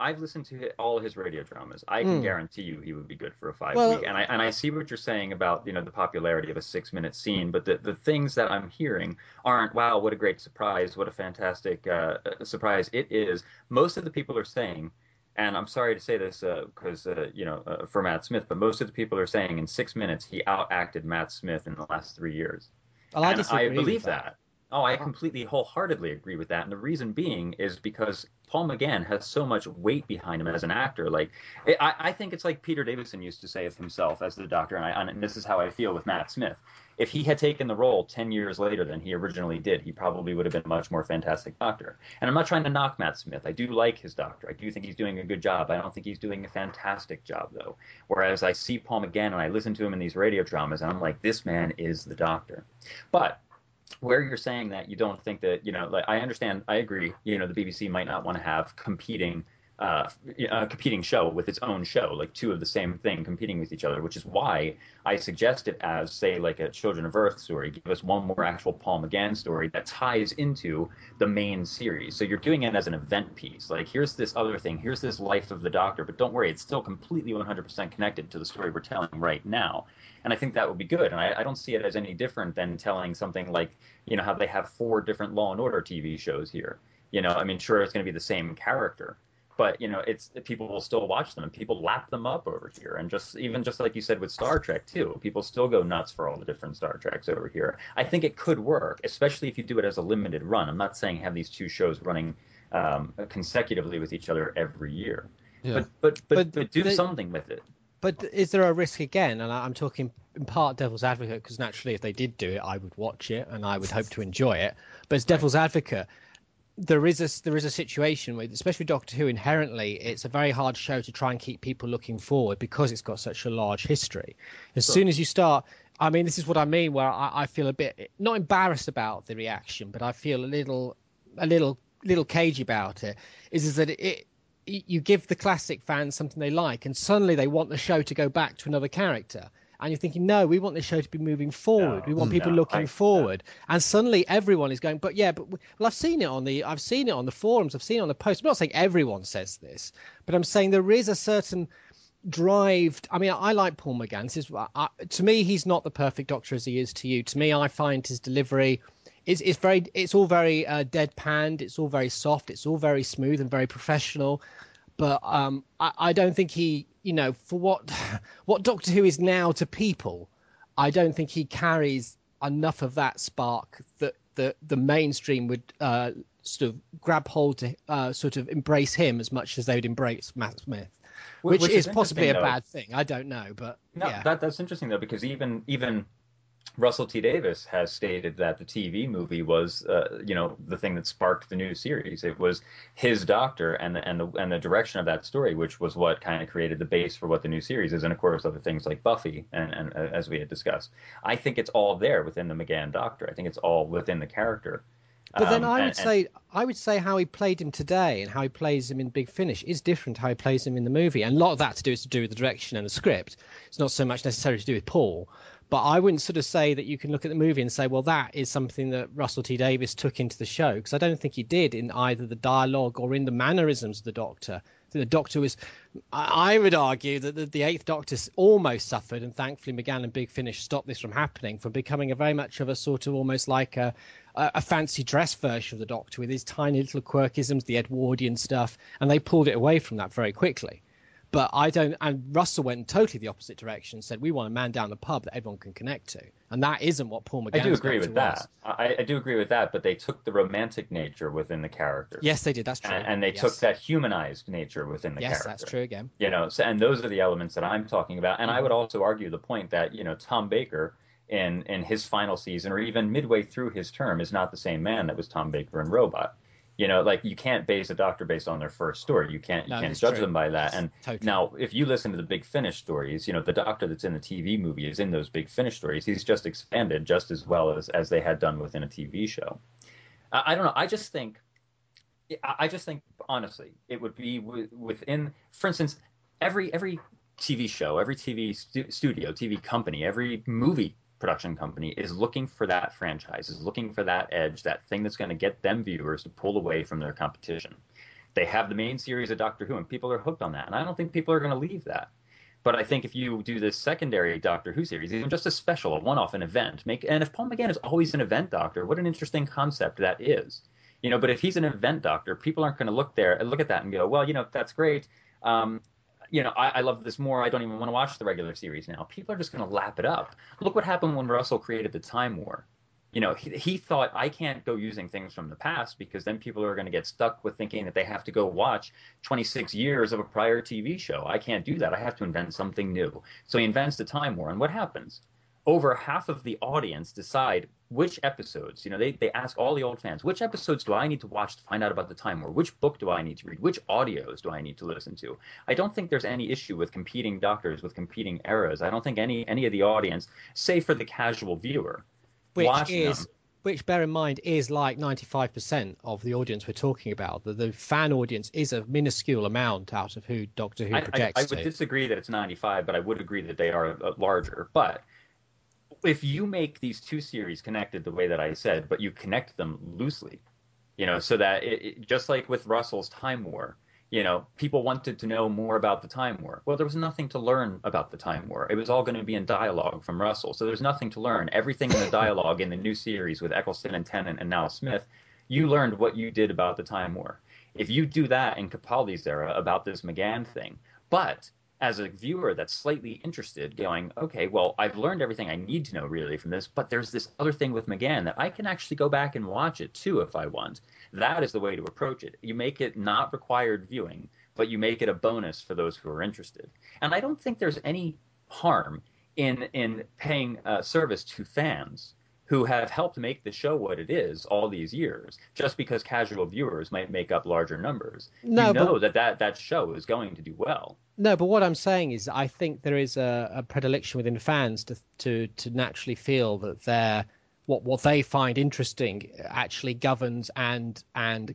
I've listened to hi- all his radio dramas. I can Mm. guarantee you he would be good for a five Well, week. And I and I see what you're saying about, you know, the popularity of a six minute scene, but the the things that I'm hearing aren't, wow, what a great surprise, what a fantastic uh, uh, surprise it is. Most of the people are saying, and I'm sorry to say this because uh, uh, you know uh, for Matt Smith, but most of the people are saying in six minutes he outacted Matt Smith in the last three years. well, I And I disagree with believe that. that. Oh, I completely wholeheartedly agree with that. And the reason being is because Paul McGann has so much weight behind him as an actor. Like, I, I think it's like Peter Davison used to say of himself as the Doctor, and, I, and this is how I feel with Matt Smith. If he had taken the role ten years later than he originally did, he probably would have been a much more fantastic Doctor. And I'm not trying to knock Matt Smith. I do like his Doctor. I do think he's doing a good job. I don't think he's doing a fantastic job, though. Whereas I see Paul McGann and I listen to him in these radio dramas, and I'm like, this man is the Doctor. But where you're saying that you don't think that, you know, like I understand, I agree, you know, the B B C might not want to have competing uh, a competing show with its own show, like two of the same thing competing with each other, which is why I suggest it as, say, like a Children of Earth story. Give us one more actual Paul McGann story that ties into the main series. So you're doing it as an event piece. Like, here's this other thing, here's this life of the Doctor, but don't worry, it's still completely one hundred percent connected to the story we're telling right now. And I think that would be good. And I, I don't see it as any different than telling something like, you know, how they have four different Law and Order T V shows here. You know, I mean, sure, it's going to be the same character, but you know, it's people will still watch them and people lap them up over here. And just even just like you said with Star Trek too, people still go nuts for all the different Star Treks over here. I think it could work, especially if you do it as a limited run. I'm not saying have these two shows running um, consecutively with each other every year, Yeah. but but but, But but do the- something with it. But is there a risk again? And I- I'm talking in part devil's advocate, because naturally, if they did do it, I would watch it and I would hope to enjoy it. But as devil's advocate, there is a there is a situation with, especially Doctor Who, inherently, it's a very hard show to try and keep people looking forward because it's got such a large history. As Sure. soon as you start, I mean, this is what I mean, where I, I feel a bit not embarrassed about the reaction, but I feel a little a little little cagey about it. Is is that it you give the classic fans something they like, and suddenly they want the show to go back to another character. And you're thinking, no, we want the show to be moving forward. No, we want people no, looking I- forward. And suddenly everyone is going, but yeah, but we, well, I've seen it on the, I've seen it on the forums, I've seen it on the posts. I'm not saying everyone says this, but I'm saying there is a certain drive. I mean, I like Paul McGann. This is, I, to me, he's not the perfect Doctor as he is to you. To me, I find his delivery. It's, it's very, it's all very uh, deadpanned. It's all very soft. It's all very smooth and very professional. But um, I, I don't think he, you know, for what what Doctor Who is now to people, I don't think he carries enough of that spark that the the mainstream would uh, sort of grab hold to uh, sort of embrace him as much as they would embrace Matt Smith, Wh- which, which is, is possibly a interesting, though. bad thing. I don't know, but No, yeah. that that's interesting though, because even even Russell T Davis has stated that the T V movie was, uh, you know, the thing that sparked the new series. It was his Doctor and the and the and the direction of that story, which was what kind of created the base for what the new series is, and of course other things like Buffy and and uh, as we had discussed. I think it's all there within the McGann Doctor. I think it's all within the character. But then Um, I would and- and- say I would say how he played him today and how he plays him in Big Finish is different to how he plays him in the movie, and a lot of that to do is to do with the direction and the script. It's not so much necessarily to do with Paul. But I wouldn't sort of say that you can look at the movie and say, well, that is something that Russell T Davis took into the show, because I don't think he did in either the dialogue or in the mannerisms of the Doctor. The Doctor was, I I would argue that the, the Eighth Doctor almost suffered, and thankfully McGann and Big Finish stopped this from happening, from becoming a very much of a sort of almost like a, a, a fancy dress version of the Doctor with his tiny little quirkisms, the Edwardian stuff, and they pulled it away from that very quickly. But I don't, and Russell went in totally the opposite direction and said, we want a man down the pub that everyone can connect to. And that isn't what Paul McGann's I do agree Doctor with was. that. I, I do agree with that, but they took the romantic nature within the character. Yes, they did. That's true. And, and they yes. took that humanized nature within the Yes, character. that's true again. You know, so, and those are the elements that I'm talking about. And I would also argue the point that, you know, Tom Baker in in his final season or even midway through his term is not the same man that was Tom Baker in Robot. You know, like you can't base a Doctor based on their first story. You can't you No, can't that's judge true. them by that. Yes, And totally. now, if you listen to the Big Finish stories, you know, the Doctor that's in the T V movie is in those Big Finish stories. He's just expanded just as well as as they had done within a T V show. I, I don't know. I just think, I I just think honestly, it would be w- within, for instance, every every T V show, every T V stu- studio, T V company, every movie production company is looking for that franchise, is looking for that edge, that thing that's going to get them viewers to pull away from their competition. They have the main series of Doctor Who, and people are hooked on that. And I don't think people are going to leave that. But I think if you do this secondary Doctor Who series, even just a special, a one-off, an event, make and if Paul McGann is always an event doctor, what an interesting concept that is. You know, but if he's an event doctor, people aren't going to look there and look at that and go, well, you know, that's great. Um, you know, I, I love this more. I don't even want to watch the regular series now. People are just going to lap it up. Look what happened when Russell created the Time War. You know, he, he thought, I can't go using things from the past because then people are going to get stuck with thinking that they have to go watch twenty-six years of a prior T V show. I can't do that. I have to invent something new. So he invents the Time War. And what happens? Over half of the audience decide which episodes, you know, they, they ask all the old fans, which episodes do I need to watch to find out about the Time War? Which book do I need to read? Which audios do I need to listen to? I don't think there's any issue with competing doctors, with competing eras. I don't think any, any of the audience, save for the casual viewer, Which is, them. which bear in mind is like ninety-five percent of the audience we're talking about. The, the fan audience is a minuscule amount out of who Doctor Who I, projects I, I would to. disagree that it's ninety-five, but I would agree that they are uh, larger. But if you make these two series connected the way that I said, but you connect them loosely, you know, so that it, it, just like with Russell's Time War, you know, people wanted to know more about the Time War. Well, there was nothing to learn about the Time War. It was all going to be in dialogue from Russell. So there's nothing to learn. Everything in the dialogue in the new series with Eccleston and Tennant and now Smith, you learned what you did about the Time War. If you do that in Capaldi's era about this McGann thing, but as a viewer that's slightly interested, going, okay, well, I've learned everything I need to know really from this, but there's this other thing with McGann that I can actually go back and watch it too if I want. That is the way to approach it. You make it not required viewing, but you make it a bonus for those who are interested. And I don't think there's any harm in in paying uh, service to fans who have helped make the show what it is all these years, just because casual viewers might make up larger numbers. No, you know but... that, that that show is going to do well. No, but what I'm saying is I think there is a, a predilection within fans to, to to naturally feel that they're, what what they find interesting actually governs and and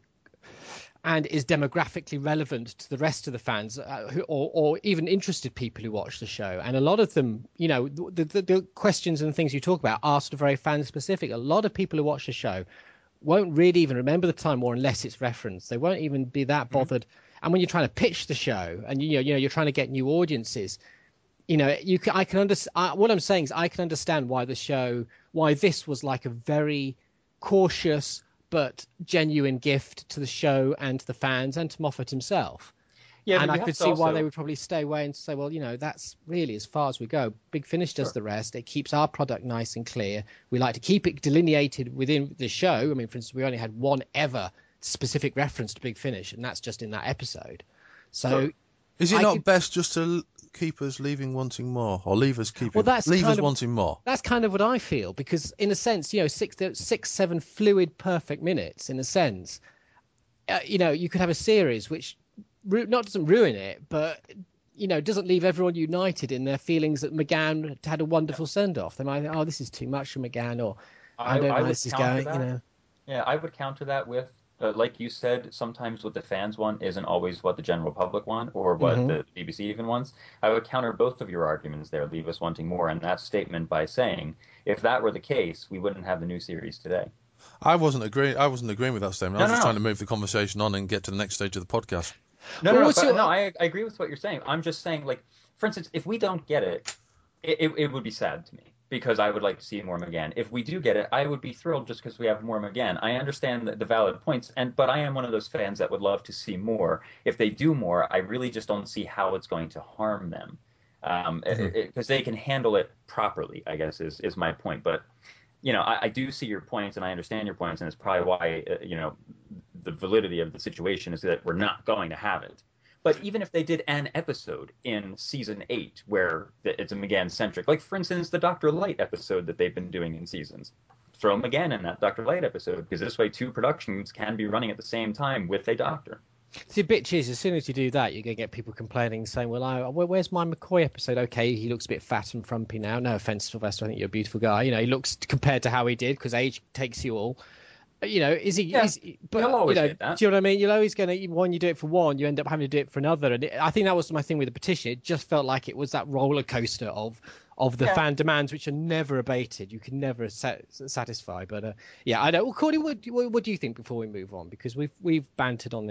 and is demographically relevant to the rest of the fans, uh, who, or, or even interested people who watch the show. And a lot of them, you know, the, the, the questions and things you talk about are sort of very fan specific. A lot of people who watch the show won't really even remember the Time War unless it's referenced. They won't even be that bothered. Mm-hmm. And when you're trying to pitch the show and you know, you know, you're trying to get new audiences, you know, you can, I can understand. What I'm saying is I can understand why the show, why this was like a very cautious but genuine gift to the show and to the fans and to Moffat himself. Yeah, and I could see also... why they would probably stay away and say, well, you know, that's really as far as we go. Big Finish does sure. the rest. It keeps our product nice and clear. We like to keep it delineated within the show. I mean, for instance, we only had one ever specific reference to Big Finish, and that's just in that episode. So, sure. Is it I not could... best just to keep us leaving wanting more, or leave us keeping well, that's leave us of, wanting more? That's kind of what I feel, because in a sense, you know, six, six, seven fluid, perfect minutes. In a sense, uh, you know, you could have a series which ru- not doesn't ruin it, but you know, doesn't leave everyone united in their feelings that McGann had a wonderful send off. They might think, oh, this is too much for McGann, or I, I don't know where this is going. That. You know, yeah, I would counter that with. Uh, like you said, sometimes what the fans want isn't always what the general public want or what mm-hmm. the B B C even wants. I would counter both of your arguments there, leave us wanting more, and that statement by saying, if that were the case, we wouldn't have the new series today. I wasn't agreeing. I wasn't agreeing with that statement. No, I was no, just no. trying to move the conversation on and get to the next stage of the podcast. No, well, no, no, but, your... no I, I agree with what you're saying. I'm just saying, like, for instance, if we don't get it, it, it, it would be sad to me, because I would like to see more McGann. If we do get it, I would be thrilled just because we have more McGann. I understand the, the valid points, and but I am one of those fans that would love to see more. If they do more, I really just don't see how it's going to harm them, because um, mm-hmm. they can handle it properly, I guess, is, is my point. But, you know, I, I do see your points, and I understand your points, and it's probably why, uh, you know, the validity of the situation is that we're not going to have it. But even if they did an episode in season eight where it's a McGann-centric, like, for instance, the Doctor Light episode that they've been doing in seasons, throw McGann in that Doctor Light episode, because this way two productions can be running at the same time with a Doctor. See, the bitch is, as soon as you do that, you're going to get people complaining, saying, well, I, where's my McCoy episode? Okay, he looks a bit fat and frumpy now. No offence, Sylvester, I think you're a beautiful guy. You know, he looks, compared to how he did, because age takes you all. You know, is he? Yeah, is, but he'll always you know, get that. Do you know what I mean? You're always going to, when you do it for one, you end up having to do it for another. And it, I think that was my thing with the petition. It just felt like it was that roller coaster of of the yeah. fan demands, which are never abated. You can never sat, satisfy. But uh, yeah, I know. Well, Cordy, what, what, what do you think before we move on? Because we've we've bantered on this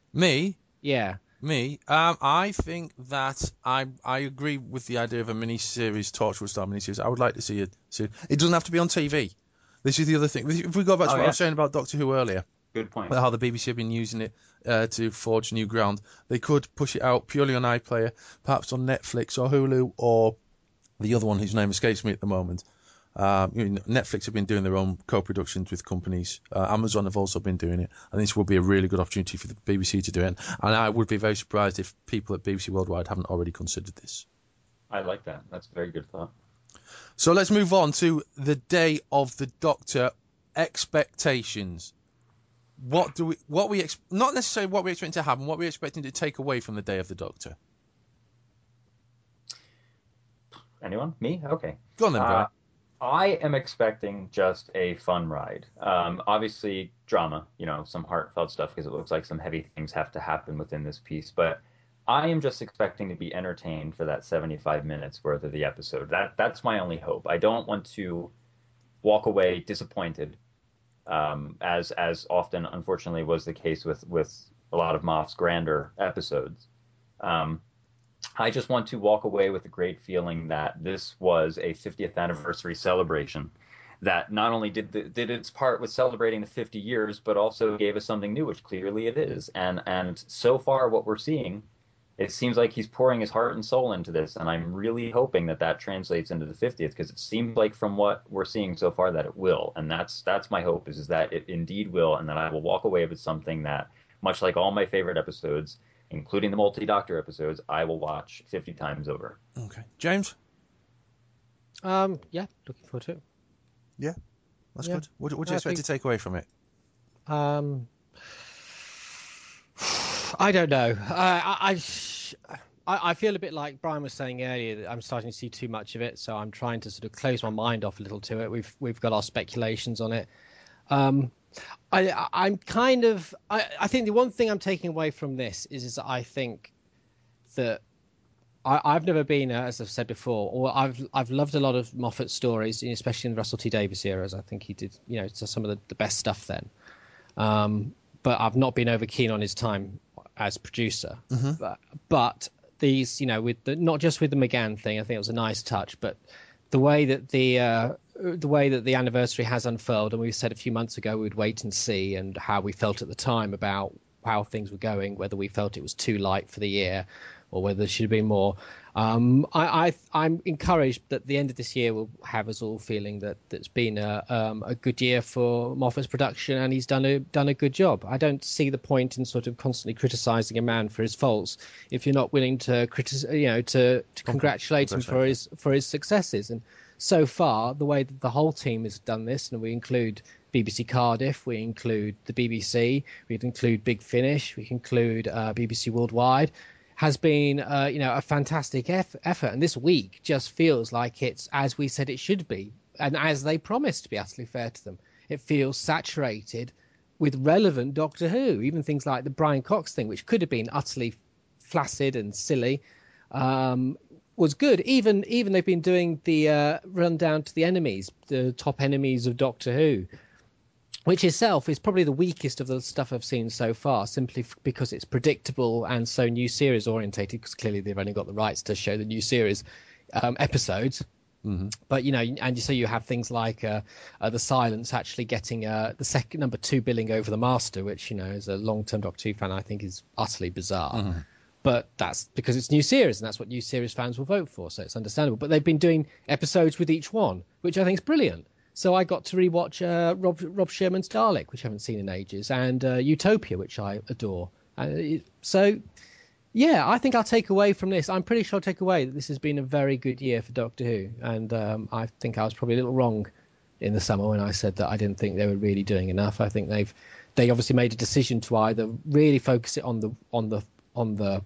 Me? Yeah. Me? Um, I think that I I agree with the idea of a mini-series, Torchwood style mini-series. I would like to see it. See, it doesn't have to be on T V. This is the other thing. If we go back to Oh what I yeah, was saying about Doctor Who earlier, good point. how the B B C have been using it uh, to forge new ground, they could push it out purely on iPlayer, perhaps on Netflix or Hulu or the other one whose name escapes me at the moment. Um, you know, Netflix have been doing their own co-productions with companies. Uh, Amazon have also been doing it, and this would be a really good opportunity for the B B C to do it. And I would be very surprised if people at B B C Worldwide haven't already considered this. I like that. That's a very good thought. So let's move on to the Day of the Doctor. Expectations. What do we? What we? Ex- not necessarily what we expect to happen. What we're expecting to take away from the Day of the Doctor. Anyone? Me? Okay. Go on then, Brian. Uh, I am expecting just a fun ride. Um, obviously, drama, you know, some heartfelt stuff because it looks like some heavy things have to happen within this piece. But I am just expecting to be entertained for that seventy-five minutes worth of the episode. That that's my only hope. I don't want to walk away disappointed, um, as as often, unfortunately, was the case with with a lot of Moff's grander episodes. Um, I just want to walk away with a great feeling that this was a fiftieth anniversary celebration that not only did the, did its part with celebrating the fifty years, but also gave us something new, which clearly it is. And and so far, what we're seeing, it seems like he's pouring his heart and soul into this, and I'm really hoping that that translates into the fiftieth, because it seems like from what we're seeing so far that it will, and that's that's my hope is is that it indeed will, and that I will walk away with something that, much like all my favorite episodes, including the multi-Doctor episodes, I will watch fifty times over. Okay, James. Um. Yeah. Looking forward to it. Yeah, that's Yeah. good. What, what do you I expect think- to take away from it? Um. I don't know. I, I I I feel a bit like Brian was saying earlier that I'm starting to see too much of it, so I'm trying to sort of close my mind off a little to it. We've we've got our speculations on it. Um, I I- I'm kind of I, I think the one thing I'm taking away from this is is that I think that I, I've never been, uh, as I've said before, or I've I've loved a lot of Moffat's stories, especially in the Russell T Davies eras. I think he did, you know, some of the, the best stuff then. Um, but I've not been over keen on his time as producer. Mm-hmm. But, but these, you know, with the, not just with the McGann thing, I think it was a nice touch, but the way that the uh, the way that the anniversary has unfurled, and we said a few months ago we'd wait and see, and how we felt at the time about how things were going, whether we felt it was too light for the year or whether there should have been more. Um, I, I, I'm encouraged that the end of this year will have us all feeling that that's been a, um, a good year for Moffat's production, and he's done a done a good job. I don't see the point in sort of constantly criticising a man for his faults if you're not willing to critic, you know, to, to congratulate him for his for his successes. And so far, the way that the whole team has done this, and we include B B C Cardiff, we include the B B C, we include Big Finish, we include uh, B B C Worldwide, has been, uh, you know, a fantastic eff- effort. And this week just feels like it's as we said it should be, and as they promised, to be utterly fair to them. It feels saturated with relevant Doctor Who, even things like the Brian Cox thing, which could have been utterly flaccid and silly, um, was good. Even even they've been doing the uh, rundown to the enemies, the top enemies of Doctor Who, which itself is probably the weakest of the stuff I've seen so far, simply f- because it's predictable and so new series orientated, because clearly they've only got the rights to show the new series um, episodes. Mm-hmm. But, you know, and so you have things like uh, uh, The Silence actually getting uh, the second number two billing over The Master, which, you know, as a long-term Doctor Who fan, I think is utterly bizarre. Mm-hmm. But that's because it's new series, and that's what new series fans will vote for, so it's understandable. But they've been doing episodes with each one, which I think is brilliant. So I got to rewatch uh, Rob Rob Sherman's Dalek, which I haven't seen in ages, and uh, Utopia, which I adore. Uh, so, yeah, I think I'll take away from this. I'm pretty sure I'll take away that this has been a very good year for Doctor Who, and um, I think I was probably a little wrong in the summer when I said that I didn't think they were really doing enough. I think they've they obviously made a decision to either really focus it on the on the on the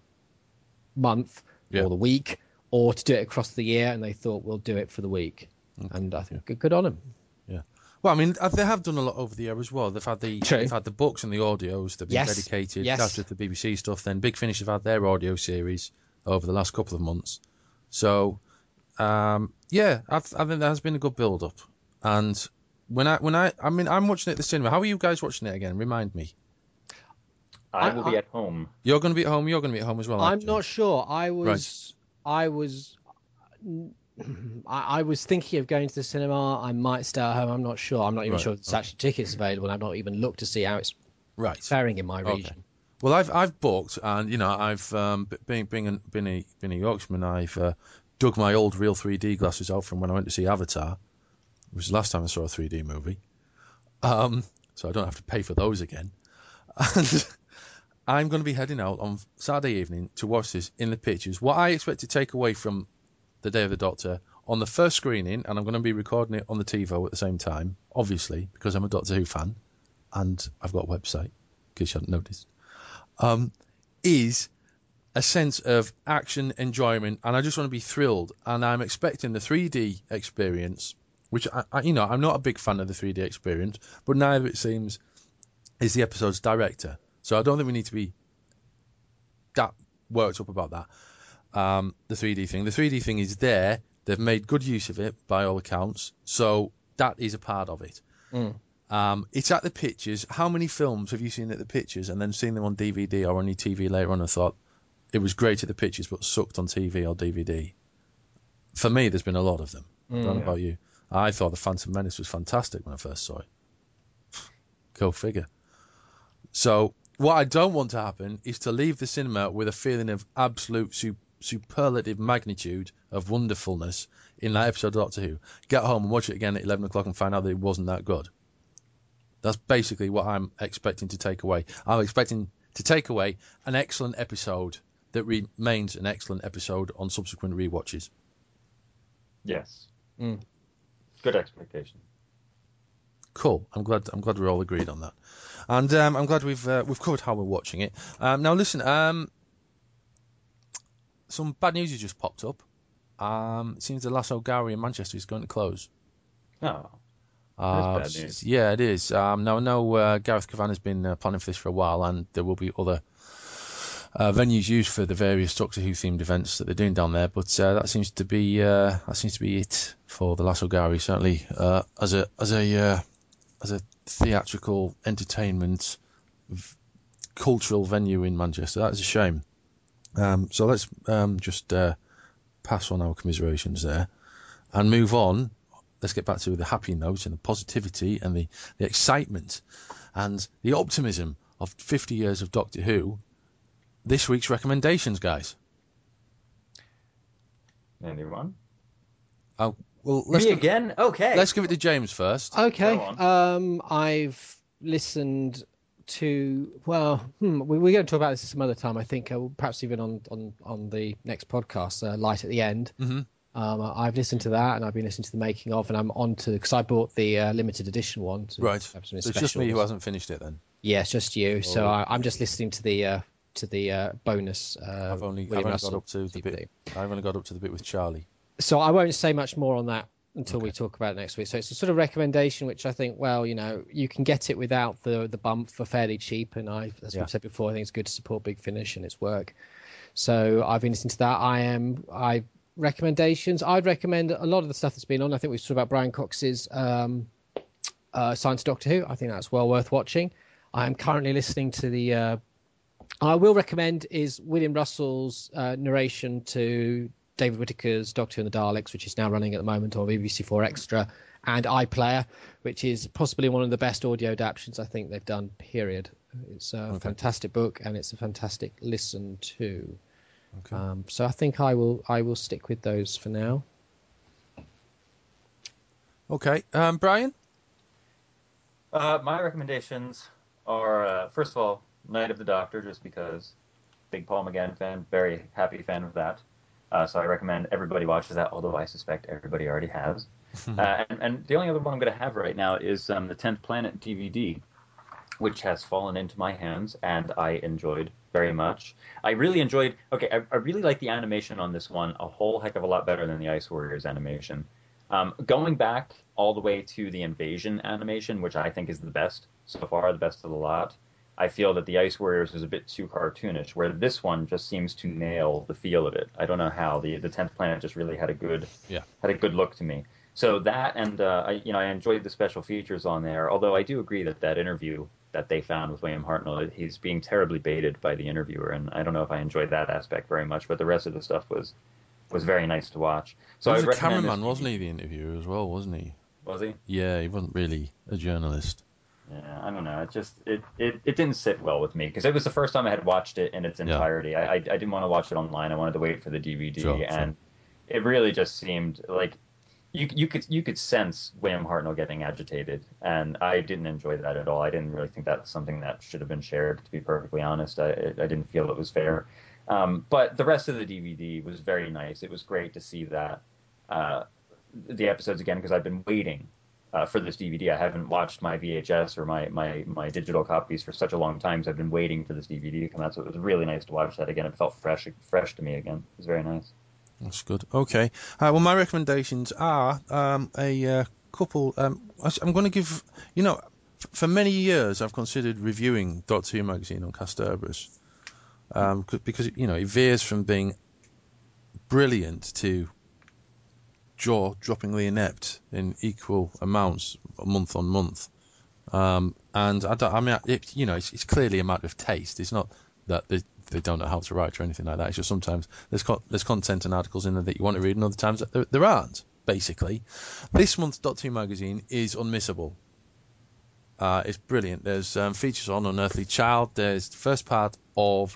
month Yeah. or the week, or to do it across the year, and they thought we'll do it for the week, Okay. and I think good, good on them. Yeah. Well, I mean, uh, they have done a lot over the year as well. They've had the True. they've had the books and the audios. They've been Yes. dedicated. Yes. That's just the B B C stuff. Then Big Finish have had their audio series over the last couple of months. So, um, yeah, I've, I think there has been a good build up. And when I when I I mean, I'm watching it at the cinema. How are you guys watching it again? Remind me. I, I- will I- be at home. You're going to be at home. You're going to be at home as well. I'm aren't you? not sure. I was, I was, I, I was thinking of going to the cinema. I might stay at home. I'm not sure. I'm not even Right, sure if there's okay. actually tickets available. I've not even looked to see how it's Right. faring in my Okay. region. Well, I've I've booked, and you know, I've um, b- being being a, been a been a Yorkshireman, I've uh, dug my old real three D glasses out from when I went to see Avatar, which was the last time I saw a three D movie. Um, so I don't have to pay for those again. And I'm going to be heading out on Saturday evening to watch this in the pictures. What I expect to take away from the Day of the Doctor on the first screening, and I'm going to be recording it on the TiVo at the same time, obviously, because I'm a Doctor Who fan, and I've got a website, in case you hadn't noticed. Um, is a sense of action, enjoyment, and I just want to be thrilled. And I'm expecting the three D experience, which I, I, you know, I'm not a big fan of the three D experience, but neither it seems is the episode's director. So I don't think we need to be that worked up about that. Um, the three D thing, the three D thing is there. They've made good use of it by all accounts, so that is a part of it. Mm. Um, it's at the pictures. How many films have you seen at the pictures and then seen them on D V D or on your T V later on and thought it was great at the pictures but sucked on T V or D V D? For me, there's been a lot of them. I don't know Mm. about you. I thought The Phantom Menace was fantastic when I first saw it. Go figure. So what I don't want to happen is to leave the cinema with a feeling of absolute su- superlative magnitude of wonderfulness in that episode of Doctor Who. Get home and watch it again at eleven o'clock and find out that it wasn't that good. That's basically what I'm expecting to take away. I'm expecting to take away an excellent episode that remains an excellent episode on subsequent rewatches. Yes. Mm. Good expectation. Cool. I'm glad. I'm glad we're all agreed on that, and um, I'm glad we've uh, we've covered how we're watching it. Um, now listen. Um, some bad news has just popped up. Um, it seems the Lasso Gallery in Manchester is going to close. Oh. Uh, That's bad news. Yeah, it is. Um, now I know uh, Gareth Cavan has been uh, planning for this for a while, and there will be other uh, venues used for the various Doctor Who themed events that they're doing down there. But uh, that seems to be uh, that seems to be it for the Lasso Gallery, certainly uh, as a as a uh, as a theatrical entertainment v- cultural venue in Manchester. That is a shame. Um, so let's um, just uh, pass on our commiserations there and move on. Let's get back to the happy note and the positivity and the, the excitement and the optimism of fifty years of Doctor Who. This week's recommendations, guys. Anyone? Oh, well, let's Me give, again? Okay. let's give it to James first. Okay. Go on. Um, I've listened to. Well, hmm, we, we're going to talk about this some other time. I think, uh, perhaps even on on on the next podcast, uh, Light at the End. Mhm. Um, I've listened to that, and I've been listening to the making of, and I'm on to because I bought the uh, limited edition one. To Right. have some So it's just me who specials. hasn't finished it then. Yeah, it's just you. So Oh. I, I'm just listening to the uh, to the uh, bonus. Uh, I've only, I've William only Russell got up to the D V D. bit. I've only got up to the bit with Charlie. So I won't say much more on that until Okay. we talk about it next week. So it's a sort of recommendation, which I think, well, you know, you can get it without the the bump for fairly cheap. And I, as Yeah. we've said before, I think it's good to support Big Finish and its work. So I've been listening to that. I am I recommendations. I'd recommend a lot of the stuff that's been on. I think we've talked about Brian Cox's um, uh, Science Doctor Who. I think that's well worth watching. I am currently listening to the. Uh, I will recommend is William Russell's uh, narration to David Whittaker's Doctor Who and the Daleks, which is now running at the moment on B B C Four Extra, and iPlayer, which is possibly one of the best audio adaptations I think they've done. Period. It's a Okay. fantastic book, and it's a fantastic listen to. Okay. Um, so I think I will I will stick with those for now. Okay. Um, Brian? Uh, my recommendations are, uh, first of all, Night of the Doctor, just because. Big Paul McGann fan, very happy fan of that. Uh, so I recommend everybody watches that, although I suspect everybody already has. uh, and, and the only other one I'm going to have right now is um, the tenth Planet D V D, which has fallen into my hands, and I enjoyed very much. I really enjoyed, okay, I, I really like the animation on this one a whole heck of a lot better than the Ice Warriors animation. Um, going back all the way to the Invasion animation, which I think is the best so far, the best of the lot, I feel that the Ice Warriors is a bit too cartoonish, where this one just seems to nail the feel of it. I don't know how. The the tenth Planet just really had a good Yeah. had a good look to me. So that, and uh, I you know I enjoyed the special features on there. Although I do agree that that interview that they found with William Hartnell. He's being terribly baited by the interviewer, and I don't know if I enjoyed that aspect very much, but the rest of the stuff was was very nice to watch. So he was I'd a recommend cameraman, this wasn't he, the interviewer as well, wasn't he? Was he? Yeah, he wasn't really a journalist. Yeah, I don't know. It just it, it, it didn't sit well with me because it was the first time I had watched it in its entirety. Yeah. I, I I didn't want to watch it online. I wanted to wait for the D V D, sure, and sure. it really just seemed like you you could you could sense William Hartnell getting agitated, and I didn't enjoy that at all. I didn't really think that's something that should have been shared. To be perfectly honest, I I didn't feel it was fair. Um, but the rest of the D V D was very nice. It was great to see that uh, the episodes again because I've been waiting. Uh, for this D V D, I haven't watched my V H S or my, my, my digital copies for such a long time, so I've been waiting for this D V D to come out. So it was really nice to watch that again. It felt fresh fresh to me again. It was very nice. That's good. Okay. Uh, well, my recommendations are um, a uh, couple. Um, I'm going to give. You know, f- for many years I've considered reviewing Doctor Who magazine on Castorabus um, because you know it veers from being brilliant to jaw-droppingly inept in equal amounts, month on month. Um, and I, don't, I mean, it, you know, it's, it's clearly a matter of taste. It's not that they, they don't know how to write or anything like that. It's just sometimes there's co- there's content and articles in there that you want to read, and other times that there, there aren't. Basically, this month's Doctor Who magazine is unmissable. Uh, it's brilliant. There's um, features on Unearthly Child. There's the first part of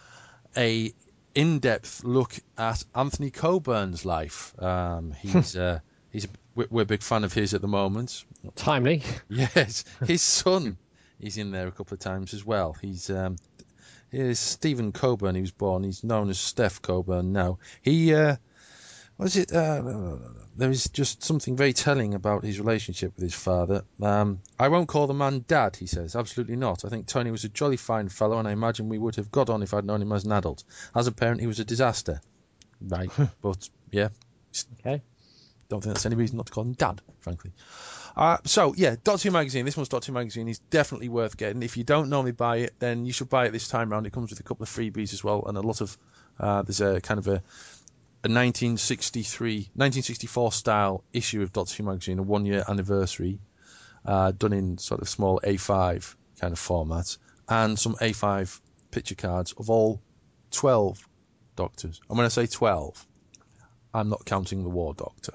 a in-depth look at Anthony Coburn's life. Um, he's uh, he's a, we're a big fan of his at the moment. Timely. Yes, his son is in there a couple of times as well. He's um, here's Stephen Coburn. He was born. He's known as Steph Coburn now. He uh, was it. Uh, there is just something very telling about his relationship with his father. Um, I won't call the man Dad, he says. Absolutely not. I think Tony was a jolly fine fellow, and I imagine we would have got on if I'd known him as an adult. As a parent, he was a disaster. Right, but yeah. Okay. Don't think that's any reason not to call him Dad, frankly. Uh, so, yeah, Doctor Who magazine. This one's Doctor Who magazine is definitely worth getting. If you don't normally buy it, then you should buy it this time round. It comes with a couple of freebies as well, and a lot of, uh, there's a kind of a, a nineteen sixty-three, nineteen sixty-four style issue of Doctor Who magazine, a one-year anniversary, uh, done in sort of small A five kind of format, and some A five picture cards of all twelve Doctors. And when I say twelve, I'm not counting the War Doctor.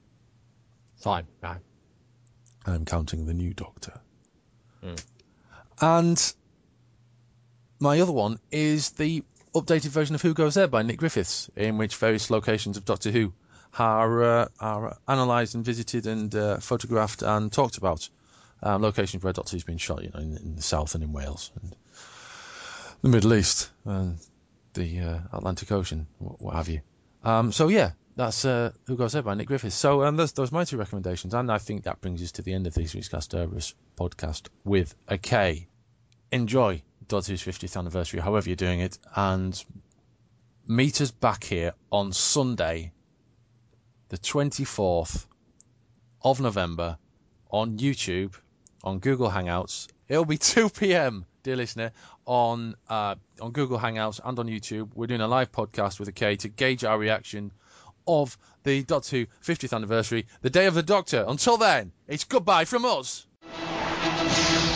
Fine. No. I'm counting the new Doctor. Mm. And my other one is the updated version of Who Goes There by Nick Griffiths, in which various locations of Doctor Who are uh, are analysed and visited and uh, photographed and talked about. Um, locations where Doctor Who's been shot, you know, in, in the south and in Wales and the Middle East and the uh, Atlantic Ocean, what, what have you. Um, so yeah, that's uh, Who Goes There by Nick Griffiths. So um, those those my two recommendations, and I think that brings us to the end of this week's Castorabus podcast with a K. Enjoy Doctor Who's fiftieth anniversary, however you're doing it, and meet us back here on Sunday, the twenty-fourth of November, on YouTube, on Google Hangouts. It'll be two p.m, dear listener, on uh, on Google Hangouts and on YouTube. We're doing a live podcast with a K to gauge our reaction of the Doctor Who fiftieth anniversary, the Day of the Doctor. Until then, it's goodbye from us.